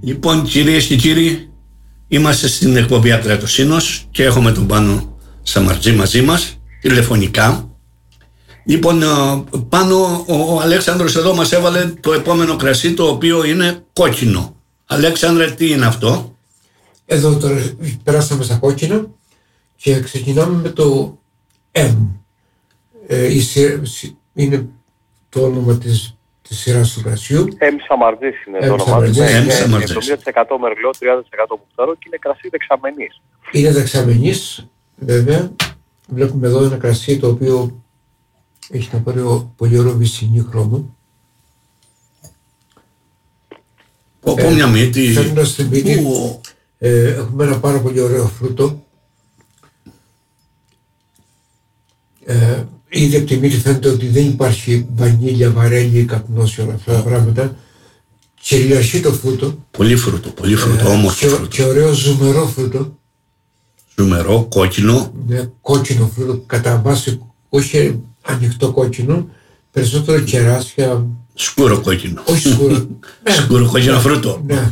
Λοιπόν, κυρίες και κύριοι, είμαστε στην εκπομπή Ακρατοσύνος και έχουμε τον Πάνο Σαμαρτζή μαζί μας, τηλεφωνικά. Λοιπόν, Πάνο, ο Αλέξανδρος εδώ μας έβαλε το επόμενο κρασί, το οποίο είναι κόκκινο. Αλέξανδρε, τι είναι αυτό? Εδώ τώρα περάσαμε στα κόκκινα και ξεκινάμε με το M. Είναι το όνομα της σειράς του κρασιού. M Σαμαρτζής είναι το όνομα του. M Σαμαρτζής. 70% μερλό, 30% μουκταρό και είναι κρασί δεξαμενής. Είναι δεξαμενής, βέβαια. Βλέπουμε εδώ ένα κρασί το οποίο έχει ένα πολύ ωραίο βυσσινή χρώμο. Από μια μύτη. Φέρνοντας την μύτη, έχουμε ένα πάρα πολύ ωραίο φρούτο. Ήδη από τη μύτη φαίνεται ότι δεν υπάρχει βανίλια, βαρέλι, καπνός και όλα αυτά τα πράγματα. Κυριαρχεί το φρούτο. Πολύ φρούτο, όμορφο φρούτο. Και ωραίο ζουμερό φρούτο. Ζουμερό, κόκκινο. Ναι, κόκκινο φρούτο, κατά βάση όχι ανοιχτό κόκκινο, περισσότερο κεράσια. Σκούρο κόκκινο. Όχι σκούρο. Σκούρο κόκκινο φρούτο. Ναι.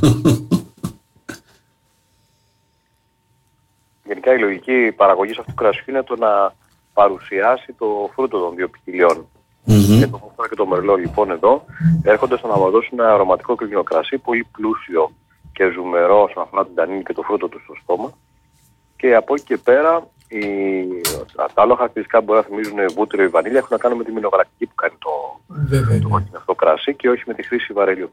Γενικά η λογική παραγωγής αυτού του κρασιού είναι το να παρουσιάσει το φρούτο των δύο ποικιλιών. Και το μουκτάρο και το μερλό λοιπόν εδώ έρχονται στο να μας δώσουν ένα αρωματικό κόκκινο κρασί, πολύ πλούσιο και ζουμερό όσον αφορά την τανίνη και το φρούτο του στο στόμα. Και από εκεί και πέρα τα άλλα χαρακτηριστικά που μπορεί να θυμίζουν βούτυρο ή βανίλια έχουν να κάνουν με τη μηνογαλακτική που κάνει το κόκκινο αυτό κρασί και όχι με τη χρήση βαρελιού.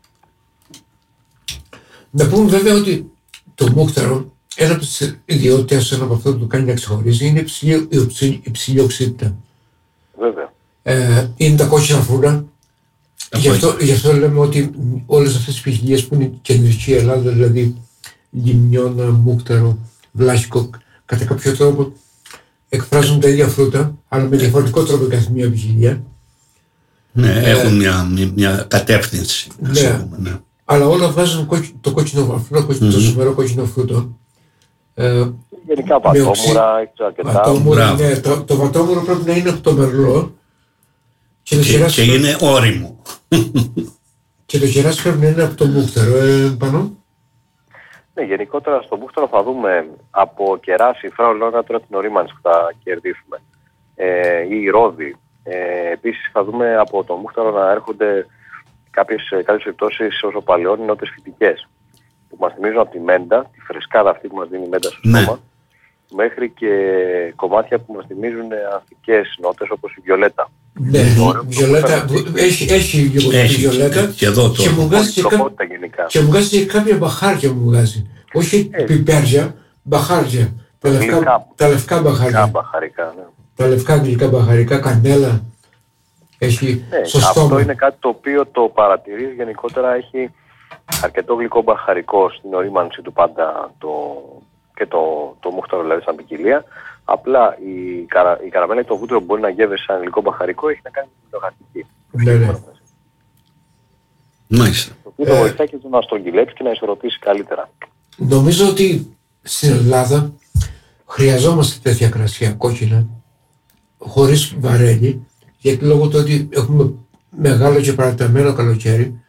Να πούμε βέβαια ότι το μούκταρο, ένα από τις ιδιότητες, ένα από αυτό που το κάνει να ξεχωρίζει, είναι η υψηλή οξύτητα. Βέβαια. Είναι τα κόκκινα φρούτα. Γι' αυτό λέμε ότι όλες αυτές τις ποικιλίες που είναι η κεντρική Ελλάδα, δηλαδή λιμνιώνα, μούκταρο, βλάχικο, κατά κάποιο τρόπο εκφράζουν τα ίδια φρούτα, αλλά με διαφορετικό τρόπο κάθε μία ποικιλία. Ναι, έχουν μια κατεύθυνση. Ναι. Αλλά όλα βάζουν το κόκκινο φρούτο, το ζουμερό κόκκινο φρούτο. Γενικά βατόμουρα, έχει αρκετά. Ναι, το βατόμουρο πρέπει να είναι από το μερλό. Και είναι όριμο. Και το κεράσι πρέπει να είναι από το μούκταρο, πάνω. Ναι, γενικότερα στο μούκταρο θα δούμε από κεράσι, φράουλόνα, τώρα την ορίμανση που θα κερδίσουμε, ή ρόδι. Επίσης θα δούμε από το μούκταρο να έρχονται κάποιες περιπτώσεις όσο παλαιόν νότες φυτικές που μας θυμίζουν από τη μέντα, τη φρεσκάδα αυτή που μας δίνει η μέντα στο στόμα, μέχρι και κομμάτια που μας θυμίζουν ανθικές νότες όπως η βιολέτα. Ναι, η βιολέτα έχει λίγο τη βιολέτα και μου βγάζει και κάποια μπαχάρια μου βγάζει. Όχι πιπέρια, μπαχάρια. Τα λευκά μπαχάρια. Τα λευκά γλυκά μπαχαρικά, κανέλα. Έχει στο στόμα. Αυτό είναι κάτι το οποίο το παρατηρείς γενικότερα, έχει αρκετό γλυκό μπαχαρικό στην ορίμανση του πάντα και το μούχταρο δηλαδή σαν ποικιλία. Απλά η καραμέλα ή το βούτυρο που μπορεί να γεύεσαι σαν γλυκό μπαχαρικό έχει να κάνει με την λογατική. Ναι. Μάλιστα. Το οποίο βοηθάει και το να στρογγυλέψει και να ισορροπήσει καλύτερα. Νομίζω ότι στην Ελλάδα χρειαζόμαστε τέτοια κρασιά κόκκινα, χωρίς βαρέλι, γιατί λόγω του ότι έχουμε μεγάλο και παραταμένο καλοκαίρι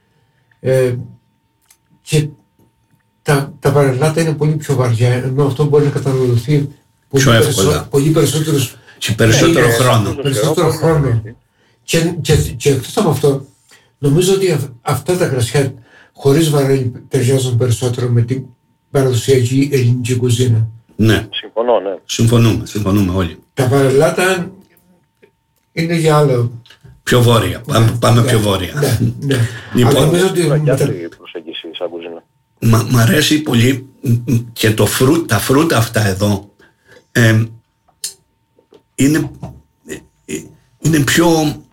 και τα βαρελάτα είναι πολύ πιο βαριά, ενώ αυτό μπορεί να καταναλωθεί πολύ περισσότερο χρόνο. Και εκτός από αυτό, νομίζω ότι αυτά τα κρασιά χωρίς βαρέλι ταιριάζουν περισσότερο με την παραδοσιακή ελληνική κουζίνα. Ναι. Συμφωνώ, ναι. Συμφωνούμε όλοι. Τα βαρελάτα είναι για άλλο. Πιο βόρεια. Πάμε πιο βόρεια. Ναι. Λοιπόν, νομίζω ότι προσέγγιση σαν κουζίνα. Μ' αρέσει πολύ και τα φρούτα αυτά εδώ είναι πιο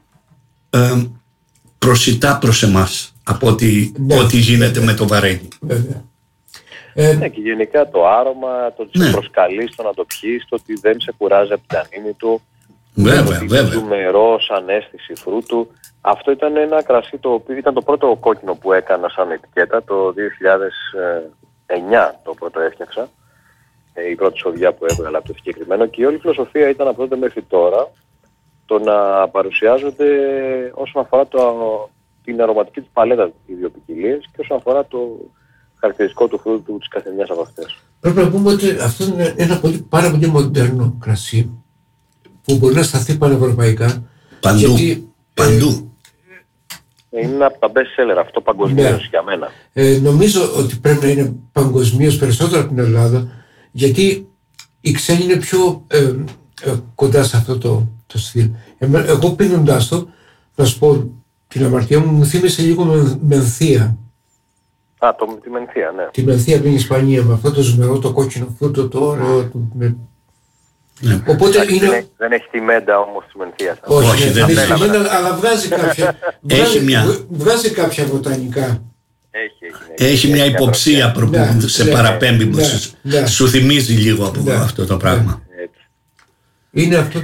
προσιτά προς εμάς από ό,τι γίνεται με το βαρέλι. Ναι, και γενικά το άρωμα, το ότι σε προσκαλεί στο να το πιείς, το ότι δεν σε κουράζει από την τανίνη του, βέβαια. Το ζουμερό σαν αίσθηση φρούτου. Αυτό ήταν ένα κρασί το οποίο ήταν το πρώτο κόκκινο που έκανα σαν ετικέτα το 2009, το πρώτο έφτιαξα. Η πρώτη σοδιά που έβγαλα από το συγκεκριμένο, και η όλη φιλοσοφία ήταν από τότε μέχρι τώρα το να παρουσιάζονται όσον αφορά την αρωματική της παλέτα οι δύο ποικιλίες και όσον αφορά χαρακτηριστικό του φρούτου της καθεμιάς από αυτές. Πρέπει να πούμε ότι αυτό είναι ένα πάρα πολύ μοντέρνο κρασί που μπορεί να σταθεί πανευρωπαϊκά. Παντού. Παντού. Είναι από τα best seller αυτό παγκοσμίως για μένα. Νομίζω ότι πρέπει να είναι παγκοσμίως περισσότερο από την Ελλάδα, γιατί οι ξένοι είναι πιο κοντά σε αυτό το στυλ. Εγώ πίνοντας το, να σου πω, την αμαρτία μου θύμισε λίγο μενθία. Τη μενθία, ναι. Τη μενθία από την Ισπανία, με αυτό το ζουμερό, το κόκκινο φρούτο, το ωραίο. Ναι. Οπότε δεν έχει τη μέντα όμως τη μενθία. Όχι, δεν έχει τη μέντα, αλλά βγάζει κάποια βοτανικά. Έχει μια υποψία που σε παραπέμπει, σου θυμίζει λίγο από αυτό το πράγμα. Είναι αυτό.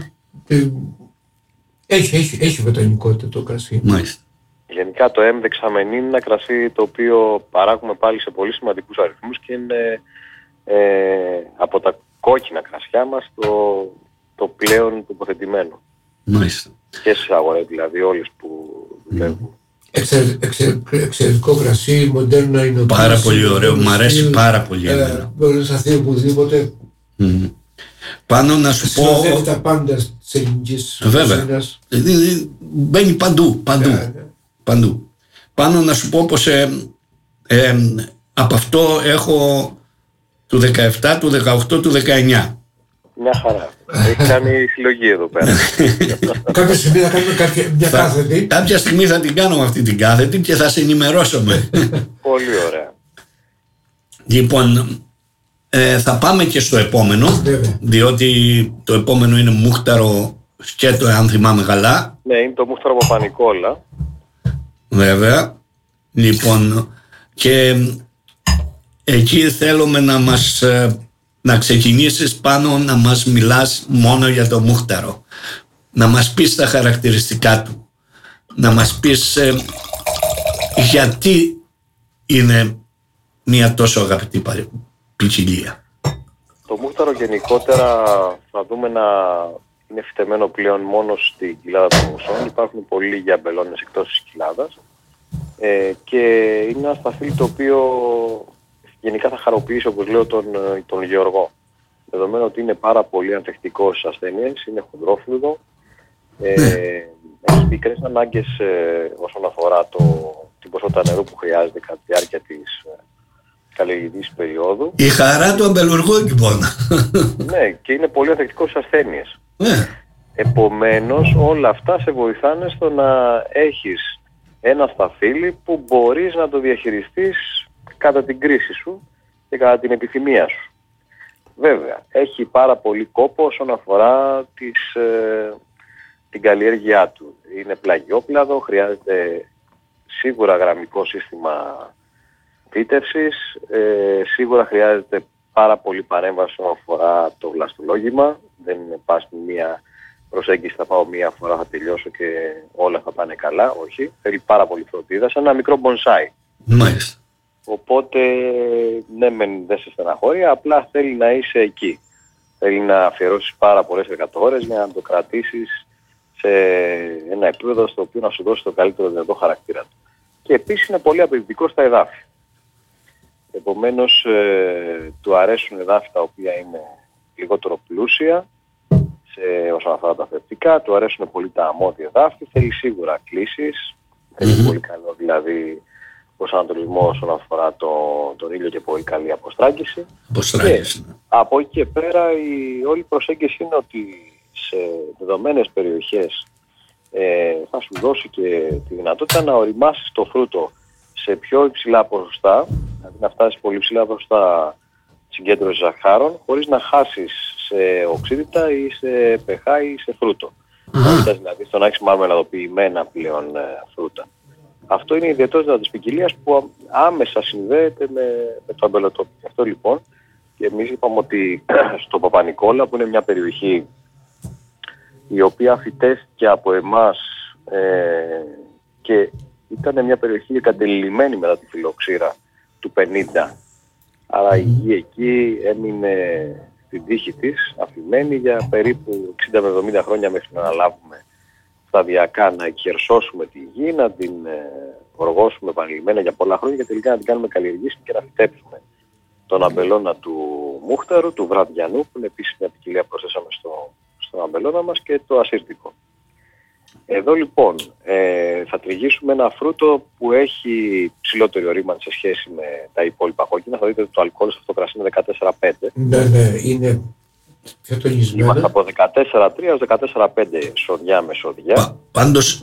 Έχει βοτανικότητα το κρασί. Μάλιστα. Γενικά το M δεξαμενή είναι ένα κρασί το οποίο παράγουμε πάλι σε πολύ σημαντικούς αριθμούς και είναι από τα κόκκινα κρασιά μας το πλέον τοποθετημένο. Μάλιστα. Και στις αγορές δηλαδή όλες που δουλεύουν. Εξαιρετικό κρασί, μοντέρνα είναι. Πάρα πολύ ωραίο, μου αρέσει πάρα πολύ. Μπορεί να σταθεί οπουδήποτε. Πάνω να σου πω. Συνοδεύει τα πάντα της ελληνικής κουζίνας. Μπαίνει παντού. Πάνω να σου πω πως από αυτό έχω του 17, του 18, του 19. Μια χαρά. Έχει κάνει συλλογή εδώ πέρα. Κάποια στιγμή θα κάνουμε μια κάθετη. Κάποια στιγμή θα την κάνουμε αυτή την κάθετη και θα σε ενημερώσουμε. Πολύ ωραία. Λοιπόν, θα πάμε και στο επόμενο, διότι το επόμενο είναι μούχταρο σκέτο, αν θυμάμαι καλά. Ναι, είναι το μούχταρο Παπα-Νικόλα. Βέβαια. Λοιπόν, και εκεί θέλουμε να ξεκινήσεις πάνω να μας μιλάς μόνο για το μούχταρο. Να μας πεις τα χαρακτηριστικά του. Να μας πεις γιατί είναι μια τόσο αγαπητή ποικιλία. Το μούχταρο γενικότερα θα δούμε να είναι φυτεμένο πλέον μόνο στην κοιλάδα των Μουσών. Υπάρχουν πολλοί λίγοι αμπελώνες εκτός της κοιλάδας. Και είναι ένα σταφύλι το οποίο γενικά θα χαροποιήσει, όπως λέω, τον γεωργό. Δεδομένου ότι είναι πάρα πολύ ανθεκτικός στις ασθένειες, είναι χοντρόφλουδο, έχει μικρές ανάγκες όσον αφορά την ποσότητα νερού που χρειάζεται κατά τη διάρκεια της καλλιεργητικής περίοδου. Η χαρά του αμπελουργού, λοιπόν. Ναι, και είναι πολύ ανθεκτικός στις ασθένειες. Επομένως, όλα αυτά σε βοηθάνε στο να έχεις ένα σταφύλι που μπορείς να το διαχειριστείς κατά την κρίση σου και κατά την επιθυμία σου. Βέβαια, έχει πάρα πολύ κόπο όσον αφορά την καλλιέργειά του. Είναι πλαγιόπλαδο, χρειάζεται σίγουρα γραμμικό σύστημα φύτευσης, σίγουρα χρειάζεται πάρα πολύ παρέμβαση όσον αφορά το βλαστολόγημα. Δεν είναι πας μία προσέγγιση, θα πάω μία φορά, θα τελειώσω και όλα θα πάνε καλά. Όχι, θέλει πάρα πολύ φροντίδα, σαν ένα μικρό μπονσάι. Μάλιστα. Οπότε, ναι, δεν σε στεναχώρει, απλά θέλει να είσαι εκεί. Θέλει να αφιερώσεις πάρα πολλές ώρες για να το κρατήσεις σε ένα επίπεδο στο οποίο να σου δώσει το καλύτερο δυνατό χαρακτήρα του. Και επίσης είναι πολύ απαιτητικό στα εδάφη. Επομένως, του αρέσουν εδάφη τα οποία είναι λιγότερο πλούσια όσον αφορά τα θρεπτικά, του αρέσουν πολύ τα αμμώδια εδάφη, θέλει σίγουρα κλίσεις, θέλει πολύ καλό δηλαδή προσανατολισμό όσον αφορά τον ήλιο και πολύ καλή αποστράγγιση. Από εκεί και πέρα όλη η προσέγγιση είναι ότι σε δεδομένες περιοχές θα σου δώσει και τη δυνατότητα να οριμάσεις το φρούτο σε πιο υψηλά ποσοστά, δηλαδή να φτάσεις πολύ υψηλά ποσοστά συγκέντρωση ζαχάρων, χωρίς να χάσεις σε οξύτητα ή σε pH ή σε φρούτο. Δηλαδή στο να έχεις μαρμελαδοποιημένα πλέον φρούτα. Αυτό είναι η ιδιαιτερότητα της ποικιλίας που άμεσα συνδέεται με το αμπελοτόπι. Αυτό λοιπόν, και εμείς είπαμε ότι στο Παπα-Νικόλα, που είναι μια περιοχή η οποία φυτέστηκε από εμάς και ήταν μια περιοχή εγκατελειμμένη μετά τη φιλοξήρα του 50, αλλά η γη εκεί έμεινε στην τύχη της αφημένη για περίπου 60 με 70 χρόνια μέχρι να αναλάβουμε σταδιακά να εκχερσώσουμε τη γη, να την οργώσουμε επανειλημμένα για πολλά χρόνια και τελικά να την κάνουμε καλλιεργήσιμη και να φυτέψουμε τον αμπελώνα του μούχταρου, του βραδιανού, που είναι επίσης μια ποικιλία που προσθέσαμε στον αμπελώνα μας, και το ασύρτικο. Εδώ λοιπόν θα τριγύσουμε ένα φρούτο που έχει ψηλότερη ορίμανση σε σχέση με τα υπόλοιπα κόκκινα. Θα δείτε ότι το αλκοόλ σε αυτό το κρασί είναι 14,5. Ναι, είναι πιο τονισμένο. Είμαστε από 14,3 έως 14,5 σοδιά με σοδιά. Πάντως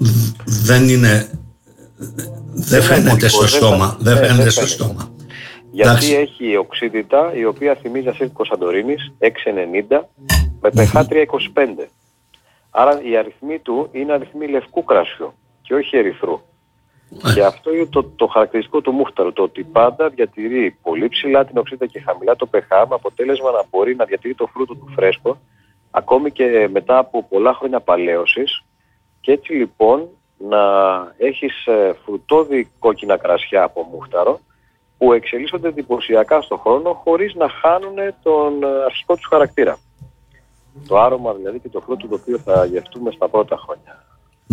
δεν φαίνεται στο στόμα. Δεν φαίνεται στο στόμα. Γιατί έχει οξύτητα η οποία θυμίζει ασύρτικο Σαντορίνης 6,90 με pH 3,25. Άρα οι αριθμοί του είναι αριθμοί λευκού κρασιού και όχι ερυθρού. Και αυτό είναι το χαρακτηριστικό του μούχταρου, το ότι πάντα διατηρεί πολύ ψηλά την οξύτητα και χαμηλά το pH, με αποτέλεσμα να μπορεί να διατηρεί το φρούτο του φρέσκο ακόμη και μετά από πολλά χρόνια παλαίωσης, και έτσι λοιπόν να έχεις φρουτώδη κόκκινα κρασιά από μούχταρο που εξελίσσονται εντυπωσιακά στον χρόνο χωρίς να χάνουν τον αρχικό τους χαρακτήρα. Το άρωμα δηλαδή και το φρούτο το οποίο θα γευτούμε στα πρώτα χρόνια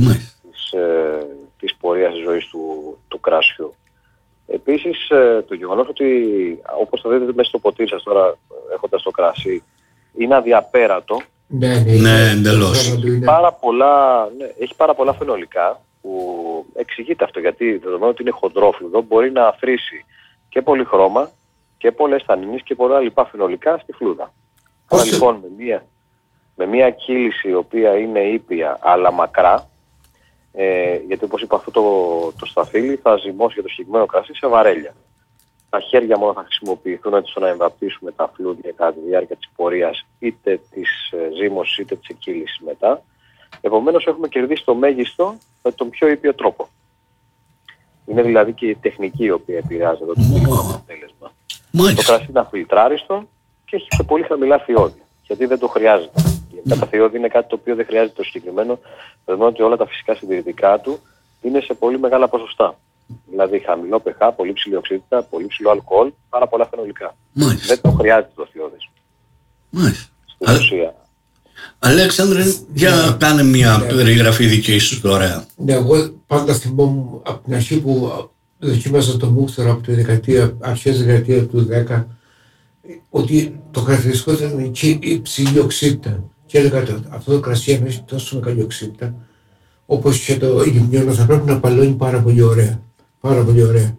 της πορείας της ζωής του κράσιου. Επίσης το γεγονός ότι, όπως θα δείτε μέσα στο ποτήρι σας τώρα έχοντας το κρασί, είναι αδιαπέρατο. Ναι, εντελώς. Έχει πάρα πολλά φαινολικά που εξηγείται αυτό, γιατί δεδομένου ότι είναι χοντρόφλουδο μπορεί να αφρίσει και πολύ χρώμα και πολλές τανινείς και πολλά λοιπά φαινολικά στη φλούδα. Άρα λοιπόν με μια κύληση η οποία είναι ήπια αλλά μακρά, γιατί όπως είπα αυτό το σταφύλι θα ζυμώσει για το συγκεκριμένο κρασί σε βαρέλια. Τα χέρια μόνο θα χρησιμοποιηθούν έτσι ώστε να εμβαπτίσουμε τα φλούδια κατά τη διάρκεια της πορείας, είτε της ζύμωσης είτε της εκκύλησης μετά. Επομένως έχουμε κερδίσει το μέγιστο με τον πιο ήπιο τρόπο. Είναι δηλαδή και η τεχνική η οποία επηρεάζει εδώ το τελικό αποτέλεσμα. Το κρασί είναι αφιλτράριστο και έχει σε πολύ χαμηλά θειώδη, γιατί δεν το χρειάζεται. Τα θειώδη είναι κάτι το οποίο δεν χρειάζεται το συγκεκριμένο, δεδομένου ότι όλα τα φυσικά συντηρητικά του είναι σε πολύ μεγάλα ποσοστά. Δηλαδή χαμηλό pH, πολύ ψηλή οξύτητα, πολύ ψηλό αλκοόλ, πάρα πολλά φαινολικά. Δεν το χρειάζεται το θειώδης. Στην ουσία. Αλέξανδρε, για κάνε μια περιγραφή δική σου τώρα. Ναι, εγώ πάντα θυμόμουν από την αρχή που δοκίμαζα το μούχταρο από τη αρχές δεκαετία του 10, ότι το χαρακτηριστικό ήταν η ψηλή οξύτητα. Και έλεγα αυτό το κρασί αν έχει τόσο μεγάλη οξύτητα, όπως και το λιμνιόνο, θα πρέπει να παλώνει πάρα πολύ ωραία. Πάρα πολύ ωραία.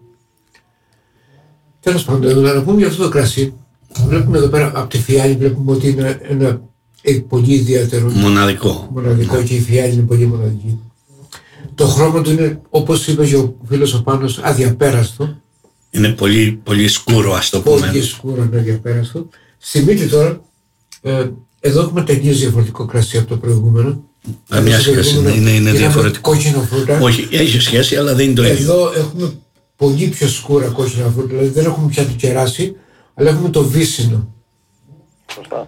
Τέλος πάντων, να πούμε για αυτό το κρασί, βλέπουμε εδώ πέρα από τη φιάλη, βλέπουμε ότι είναι ένα πολύ ιδιαίτερο. Μοναδικό και η φιάλη είναι πολύ μοναδική. Το χρώμα του είναι, όπως είπε και ο φίλος ο Πάνος, αδιαπέραστο. Είναι πολύ, πολύ σκούρο, ας το πούμε. Πολύ σκούρο, είναι αδιαπέραστο. Στη μύτη τώρα, εδώ έχουμε τελείως διαφορετικό κρασί από το προηγούμενο. Μια σχέση, είναι διαφορετικό. Κόκκινο φρούτα. Όχι, έχει σχέση, αλλά δεν είναι το ίδιο. Εδώ έχουμε πολύ πιο σκούρα κόκκινα φρούτα, δηλαδή δεν έχουμε πια το κεράσι, αλλά έχουμε το βύσσινο. Σωστά.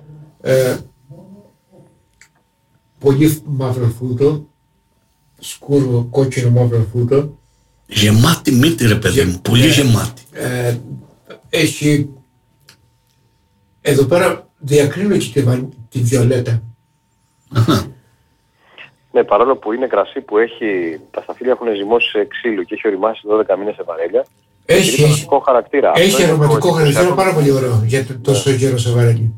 Πολύ μαύρο φρούτο, σκούρο κόκκινο μαύρο φρούτο. Γεμάτη μύτη ρε παιδί μου, πολύ γεμάτη. Έχει, εδώ πέρα διακρίνω και τη βιολέτα. Ναι, παρόλο που είναι κρασί που έχει, τα σταφύλια έχουν ζυμώσει σε ξύλο και έχει οριμάσει 12 μήνες σε βαρέλια, έχει αρωματικό χαρακτήρα. Έχει αρωματικό χαρακτήρα, είναι πάρα πολύ ωραίο για τόσο καιρό σε βαρέλια.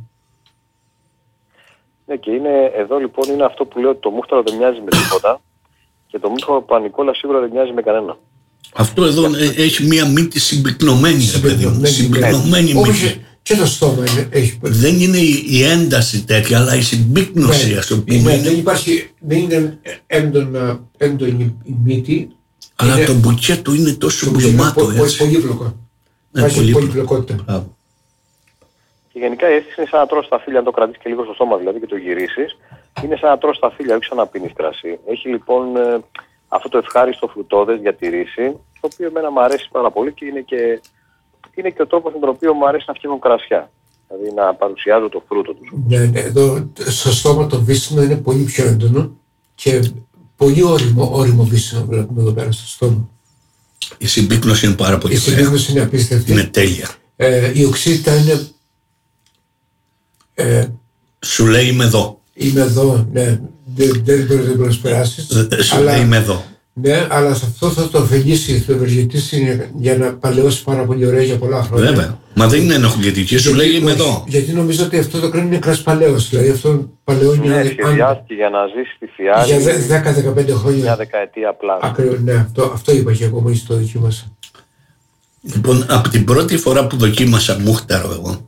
Ναι, και είναι, εδώ λοιπόν είναι αυτό που λέω ότι το μούχταρο δεν μοιάζει με τίποτα και το μούχταρο πανικόλα σίγουρα δεν μοιάζει με κανένα. Αυτό εδώ έχει μία μύτη συμπυκνωμένη, ρε παιδί μου. Συμπυκνωμένη μύτη. Και το στόμα έχει. Δεν είναι η ένταση τέτοια, αλλά η συμπύκνωση, ας το πούμε. Δεν είναι έντονη η μύτη. Αλλά το μπουκέ του είναι τόσο γεμάτο, έτσι. Πολύπλοκο. Έχει πολυπλοκότητα. Και γενικά η αίσθηση είναι σαν να τρως τα φύλλα, αν το κρατήσεις και λίγο στο στόμα δηλαδή και το γυρίσεις, είναι σαν να τρως τα φύλλα, όχι σαν να πίνεις κρασί. Έχει λοιπόν αυτό το ευχάριστο φρουτώδες διατηρήσει, το οποίο εμένα μου αρέσει πάρα πολύ και είναι και ο τρόπος με τον οποίο μου αρέσει να φτιάχνω κρασιά. Δηλαδή να παρουσιάζω το φρούτο τους. Ναι, εδώ στο στόμα το βύσσινο είναι πολύ πιο έντονο και πολύ όριμο βύσσινο βλέπουμε εδώ πέρα στο στόμα. Η συμπύκνωση είναι πάρα πολύ ωραία. Η συμπύκνωση είναι απίστευτη. Είναι τέλεια. Η οξύτητα είναι... Σου λέει είμαι εδώ. Είμαι εδώ, ναι. δεν μπορεί να το προσπεράσεις. Σου λέει είμαι εδώ. Ναι, αλλά σε αυτό θα το αφηγήσει, θα το ευεργετήσει για να παλαιώσει πάρα πολύ ωραία για πολλά χρόνια. Βέβαια. Μα δεν είναι ενοχλητική, σου λέει είμαι εδώ. Γιατί νομίζω ότι αυτό το κάνει είναι κρασπαλαίος. Δηλαδή αυτό παλαιώνει. Ναι, σχεδιάστηκε για να ζήσει στη Φιάλη. Για 10-15 χρόνια. Μια δεκαετία απλά. Ακριβώς, ναι, αυτό είπα και εγώ μόλις το δοκίμασα. Λοιπόν, από την πρώτη φορά που δοκίμασα μούχταρο εγώ,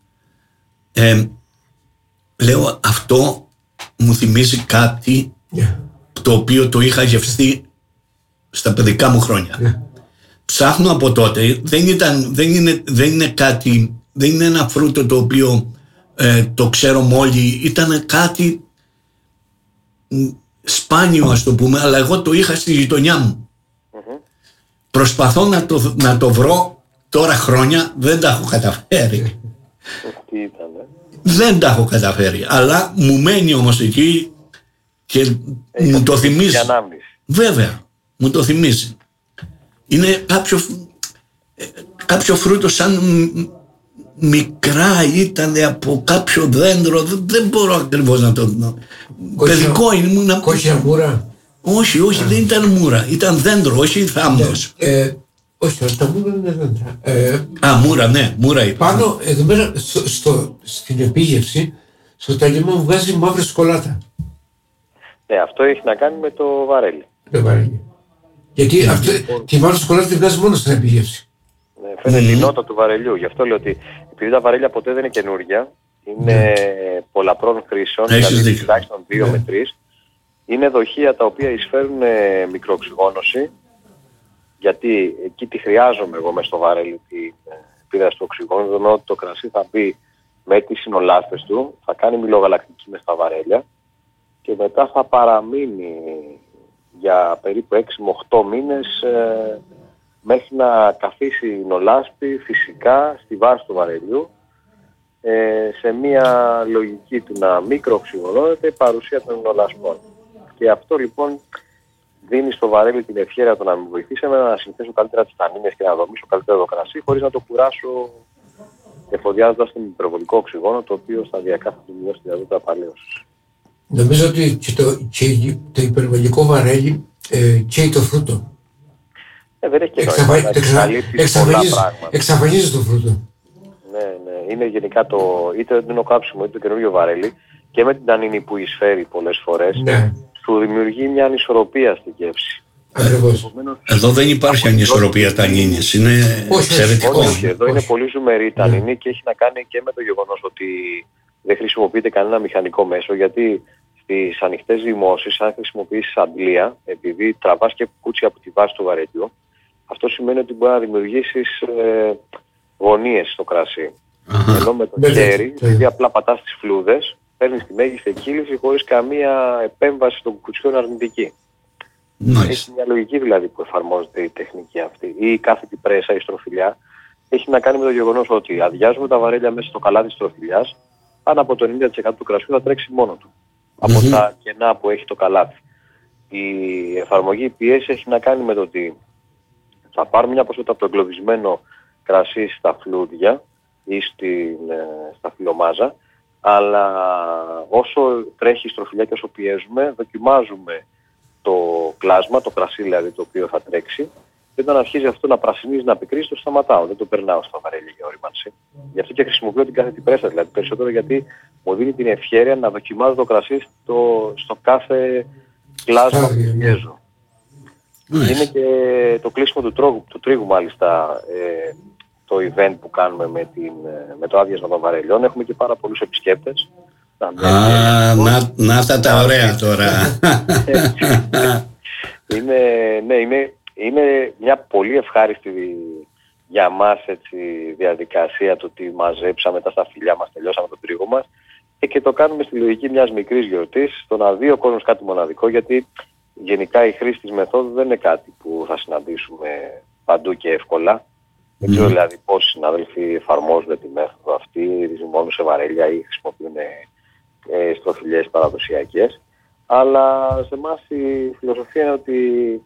λέω αυτό μου θυμίζει κάτι το οποίο το είχα γευστεί στα παιδικά μου χρόνια. Ψάχνω από τότε, δεν είναι κάτι, δεν είναι ένα φρούτο το οποίο το ξέρουμε όλοι, ήταν κάτι σπάνιο ας το πούμε, αλλά εγώ το είχα στη γειτονιά μου. Προσπαθώ να το βρω τώρα χρόνια, δεν τα έχω καταφέρει. Δεν τα έχω καταφέρει, αλλά μου μένει όμως εκεί και μου το θυμίζει. Βέβαια, μου το θυμίζει. Είναι κάποιο φρούτο σαν μικρά ήταν από κάποιο δέντρο, δεν μπορώ ακριβώς να το δω. Παιδικό είναι. Κόκκινα μούρα. Όχι, δεν ήταν μούρα, ήταν δέντρο, όχι θάμνος. Όχι, τα μούρα είναι δέντρα. Μούρα, ναι, μούρα είπα. Πάνω, εδώ πέρα, στην επίγευση, στο ταλίμα μου βγάζει μαύρη σκολάτα. Ναι, αυτό έχει να κάνει με το βαρέλι. Το βαρέλι. Γιατί τη μαύρη σκολάτα τη βγάζει μόνο στην επίγευση. Ναι, φαίνεται η νότα του βαρελιού. Γι' αυτό λέω ότι επειδή τα βαρέλια ποτέ δεν είναι καινούρια, είναι πολλαπλών χρήσεων, δηλαδή τουλάχιστον 2 με 3. Είναι δοχεία τα οποία εισφέρουν μικροοξυγόνωση, γιατί εκεί τη χρειάζομαι εγώ μες στο βαρέλι την επίδραση του οξυγόνου, ενώ το κρασί θα μπει με τις συνολάστες του, θα κάνει μιλογαλακτική μες στα βαρέλια και μετά θα παραμείνει για περίπου 6 με 8 μήνες μέχρι να καθίσει η νολάσπη φυσικά στη βάση του βαρελιού, σε μια λογική του να μικροοξυγονώνεται η παρουσία των νολασπών. Και αυτό λοιπόν δίνει στο βαρέλι την ευχέρεια του να με βοηθήσει εμένα να συνθέσω καλύτερα τις τανίνες και να δομήσω καλύτερα το κρασί χωρίς να το κουράσω εφοδιάζοντας τον υπερβολικό οξυγόνο, το οποίο σταδιακά θα του μειώσει τη δυνατότητα παλαίωσης. Νομίζω ότι και το υπερβολικό βαρέλι καίει το φρούτο. Δεν έχει και εξαφανίζει το φρούτο. Ναι, είναι γενικά είτε το κάψιμο είτε το καινούριο βαρέλι και με την τανίνη που εισφέρει πολλές φορές, σου δημιουργεί μια ανισορροπία στην γεύση. Εδώ δεν υπάρχει ανισορροπία τανίνης, είναι εξαιρετικό. Όχι, εδώ είναι πολύ ζουμερή η τανίνη και έχει να κάνει και με το γεγονός ότι δεν χρησιμοποιείται κανένα μηχανικό μέσο, γιατί στις ανοιχτές ζυμώσεις, αν χρησιμοποιήσεις αντλία, επειδή τραβάς και κούτσι από τη βάση του βαρελιού, αυτό σημαίνει ότι μπορεί να δημιουργήσεις γωνίες στο κρασί. Ενώ με το χέρι, επειδή απλά πατάς τις φλούδες, παίρνεις τη μέγιστη εκκύληση χωρίς καμία επέμβαση των κουτσιών αρνητική. Έχει μια λογική δηλαδή που εφαρμόζεται η τεχνική αυτή. Ή η κάθετη πρέσα, η στροφιλιά, έχει να κάνει με το γεγονός ότι αδειάζουμε τα βαρέλια μέσα στο καλάθι της στροφιλιάς, πάνω από το 90% του κρασιού θα τρέξει μόνο του. Από τα κενά που έχει το καλάθι. Η εφαρμογή πιέση έχει να κάνει με το ότι θα πάρουμε μια ποσότητα από το εγκλωβισμένο κρασί στα φλούδια ή στα φυλλομάζα, αλλά όσο τρέχει η στροφιλιά και όσο πιέζουμε, δοκιμάζουμε το κλάσμα, το κρασί δηλαδή το οποίο θα τρέξει, και όταν αρχίζει αυτό να πρασινίζει, να πικρίζει, το σταματάω, δεν το περνάω στα βαρέλια για ορίμανση. Γι' αυτό και χρησιμοποιώ την κάθετη πρέσα, δηλαδή περισσότερο γιατί μου δίνει την ευχέρεια να δοκιμάζω το κρασί στο κάθε κλάσμα που πιέζω. Είναι και το κλείσιμο του τρίγου μάλιστα, το event που κάνουμε με το άδειασμα των βαρελιών. Έχουμε και πάρα πολλούς επισκέπτες. Να αυτά τα ωραία τώρα. Είναι μια πολύ ευχάριστη για μας διαδικασία το ότι μαζέψαμε τα σταφυλιά μας, τελειώσαμε το τρίγο μας και το κάνουμε στη λογική μιας μικρής γιορτής, στο να δει ο κόσμος κάτι μοναδικό, γιατί γενικά η χρήση της μεθόδου δεν είναι κάτι που θα συναντήσουμε παντού και εύκολα. Δεν ξέρω δηλαδή πόσοι συνάδελφοι εφαρμόζουν τη μέθοδο αυτή, ριζιμώνουν σε βαρέλια ή χρησιμοποιούν στροφιλιές παραδοσιακές. Αλλά σε εμάς η φιλοσοφία είναι ότι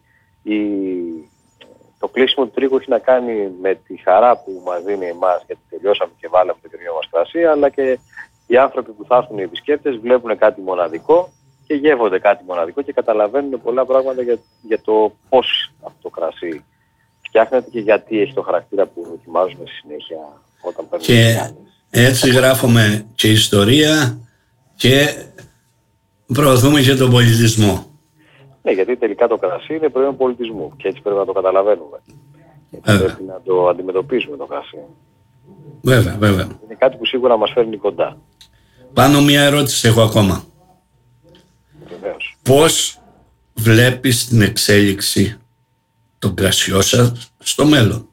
το κλείσιμο του τρίγου έχει να κάνει με τη χαρά που μας δίνει εμάς, γιατί τελειώσαμε και βάλαμε το καινούριο μας κρασί, αλλά και οι άνθρωποι που θα έρθουν οι επισκέπτες βλέπουν κάτι μοναδικό και γεύονται κάτι μοναδικό και καταλαβαίνουν πολλά πράγματα για το πώς αυτό το κρασί φτιάχνεται και γιατί έχει το χαρακτήρα που δοκιμάζουμε στη συνέχεια όταν παίρνουμε. Και έτσι γράφουμε και ιστορία και προωθούμε και τον πολιτισμό. Ναι, γιατί τελικά το κρασί είναι προϊόν πολιτισμού και έτσι πρέπει να το καταλαβαίνουμε. Πρέπει να το αντιμετωπίσουμε το κρασί. Βέβαια. Είναι κάτι που σίγουρα μας φέρνει κοντά. Πάνω μια ερώτηση έχω ακόμα. Βεβαίως. Πώς βλέπεις την εξέλιξη των κρασιών σας στο μέλλον,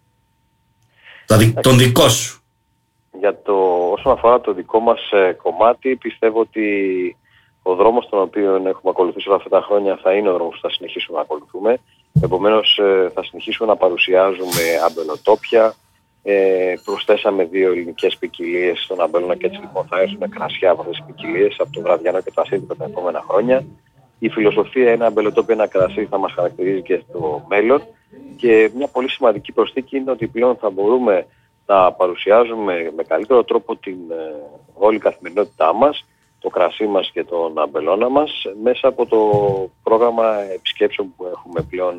τον δικό σου? Όσον αφορά το δικό μας κομμάτι, πιστεύω ότι ο δρόμος τον οποίο έχουμε ακολουθήσει όλα αυτά τα χρόνια θα είναι ο δρόμος που θα συνεχίσουμε να ακολουθούμε. Επομένως θα συνεχίσουμε να παρουσιάζουμε αμπελοτόπια. Προσθέσαμε 2 ελληνικές ποικιλίες στον αμπελώνα και έτσι λοιπόν θα έρθουν κρασιά από αυτές τις ποικιλίες από το βραδιανό και το ασίδικο τα επόμενα χρόνια. Η φιλοσοφία ένα αμπελοτόπιο, ένα κρασί θα μας χαρακτηρίζει και στο μέλλον και μια πολύ σημαντική προσθήκη είναι ότι πλέον θα μπορούμε να παρουσιάζουμε με καλύτερο τρόπο την όλη καθημερινότητά μας, το κρασί μας και τον αμπελώνα μας μέσα από το πρόγραμμα επισκέψεων που έχουμε πλέον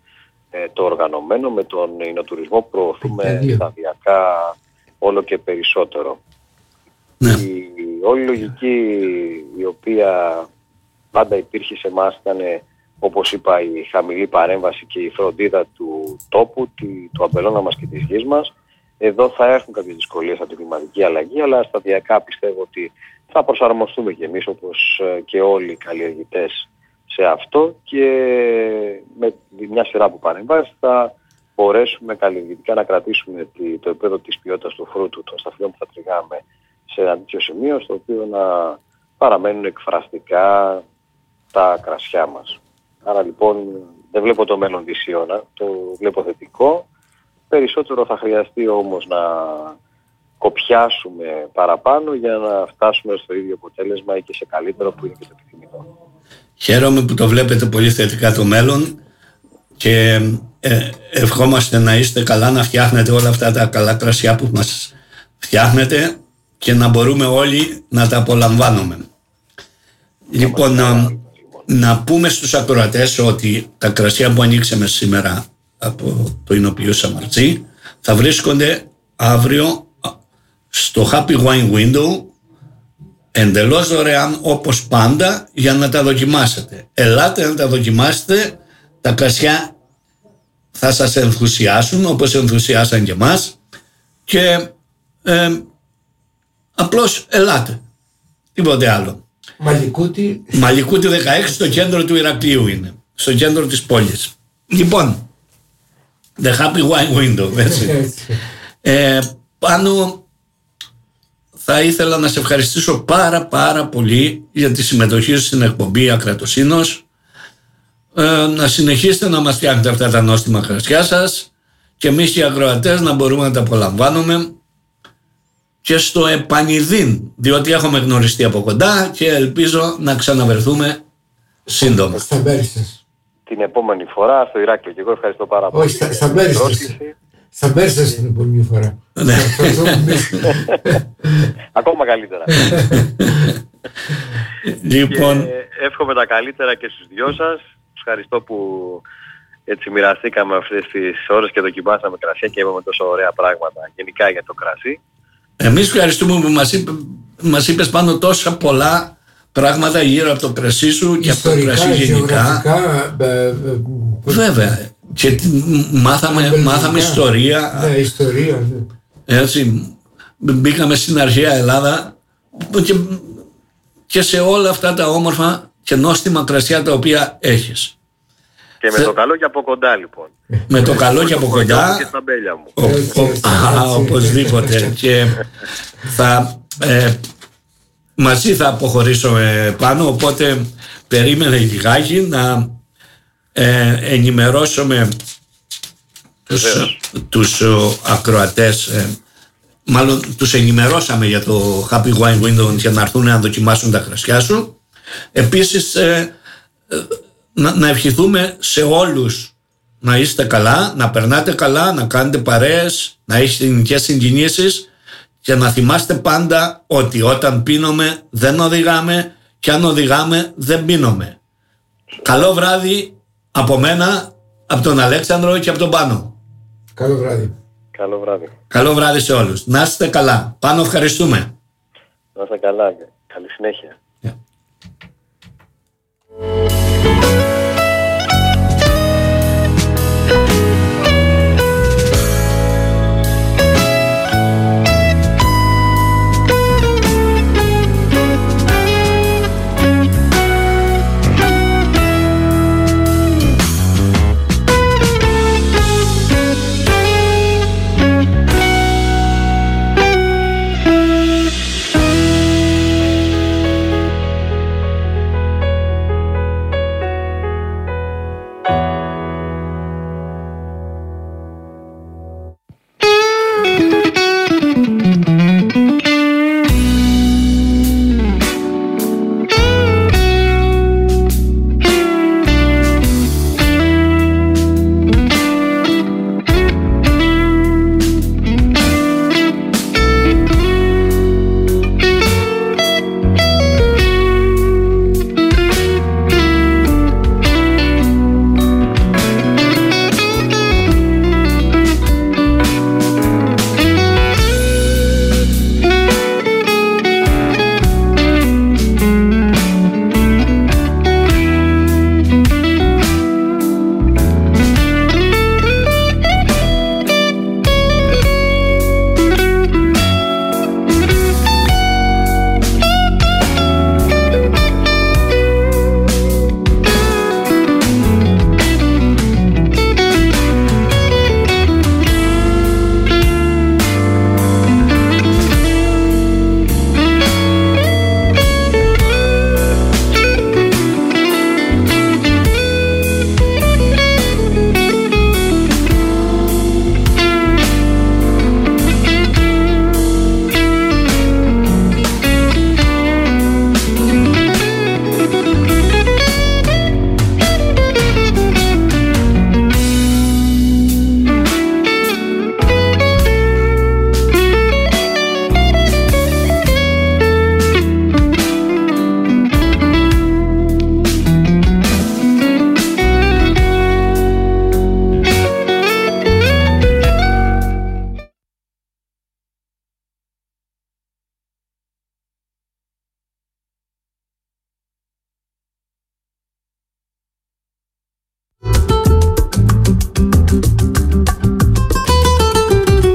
το οργανωμένο με τον εινοτουρισμό που προωθούμε σταδιακά όλο και περισσότερο. Ναι. Η όλη λογική η οποία πάντα υπήρχε σε εμάς ήταν, όπως είπα, η χαμηλή παρέμβαση και η φροντίδα του τόπου, του αμπελώνα μας και της γης μας. Εδώ θα έρθουν κάποιες δυσκολίες από την κλιματική αλλαγή, αλλά σταδιακά πιστεύω ότι θα προσαρμοστούμε κι εμείς όπως και όλοι οι καλλιεργητές σε αυτό και με μια σειρά από παρεμβάσεις θα μπορέσουμε καλλιεργητικά να κρατήσουμε το επίπεδο της ποιότητας του φρούτου των σταφυλών που θα τριγάμε σε ένα τέτοιο σημείο στο οποίο να παραμένουν εκφραστικά τα κρασιά μας. Άρα λοιπόν δεν βλέπω το μέλλον δυσίωνα, το βλέπω θετικό. Περισσότερο θα χρειαστεί όμως να κοπιάσουμε παραπάνω για να φτάσουμε στο ίδιο αποτέλεσμα ή και σε καλύτερο που είναι και το επιθυμητό. Χαίρομαι που το βλέπετε πολύ θετικά το μέλλον και ευχόμαστε να είστε καλά, να φτιάχνετε όλα αυτά τα καλά κρασιά που μας φτιάχνετε και να μπορούμε όλοι να τα απολαμβάνουμε. Λοιπόν, να πούμε στους ακροατές ότι τα κρασιά που ανοίξαμε σήμερα από το εινοποιείο Σαμαρτζή θα βρίσκονται αύριο στο Happy Wine Window εντελώς δωρεάν όπως πάντα για να τα δοκιμάσετε. Ελάτε να τα δοκιμάσετε, τα κρασιά θα σας ενθουσιάσουν όπως ενθουσιάσαν και εμάς και απλώς ελάτε, τίποτε άλλο. Μαλικούτη 16 στο κέντρο του Ηρακλείου είναι, στο κέντρο της πόλης. Λοιπόν, The Happy Wine Window, έτσι. Πάνω θα ήθελα να σε ευχαριστήσω πάρα πολύ για τη συμμετοχή στην εκπομπή Ακρατοσύνος. Να συνεχίσετε να μας φτιάχνετε αυτά τα νόστιμα κρασιά σας και εμείς οι ακροατές να μπορούμε να τα απολαμβάνουμε και στο επανειδήν, διότι έχουμε γνωριστεί από κοντά και ελπίζω να ξαναβερθούμε σύντομα. Στα μέρη σας. Την επόμενη φορά στο Ηράκλειο και εγώ ευχαριστώ πάρα πολύ. Όχι, στα μέρη σας. Στα μέρη σας την επόμενη φορά. Ναι. Ακόμα καλύτερα. Λοιπόν. Εύχομαι τα καλύτερα και στους δυο σας. Ευχαριστώ που έτσι μοιραστήκαμε αυτές τις ώρες και δοκιμάσαμε κρασιά και είπαμε τόσο ωραία πράγματα γενικά για το κρασί. Εμείς ευχαριστούμε που μας είπες πάνω τόσα πολλά πράγματα γύρω από το κρασί σου και ιστορικά, από το κρασί γενικά. Βέβαια. Και μάθαμε ιστορία. Ναι, ιστορία. Ναι. Έτσι, μπήκαμε στην αρχαία Ελλάδα και σε όλα αυτά τα όμορφα και νόστιμα κρασιά τα οποία έχεις. Και με το καλό και από κοντά λοιπόν. Με το καλό και από κοντά. Και στα μπέλια μου. Οπωσδήποτε. Και μαζί θα αποχωρήσω πάνω, οπότε περίμενε λιγάκι να ενημερώσουμε τους ακροατές, μάλλον τους ενημερώσαμε για το Happy Wine Window για να έρθουν να δοκιμάσουν τα κρασιά σου. Επίσης να ευχηθούμε σε όλους να είστε καλά, να περνάτε καλά, να κάνετε παρέες, να έχετε ελληνικές συγκινήσεις και να θυμάστε πάντα ότι όταν πίνουμε δεν οδηγάμε και αν οδηγάμε δεν πίνουμε. Καλό βράδυ από μένα, από τον Αλέξανδρο και από τον Πάνο. Καλό βράδυ. Καλό βράδυ. Καλό βράδυ σε όλους. Να είστε καλά. Πάνο, ευχαριστούμε. Να είστε καλά. Καλή συνέχεια. Yeah.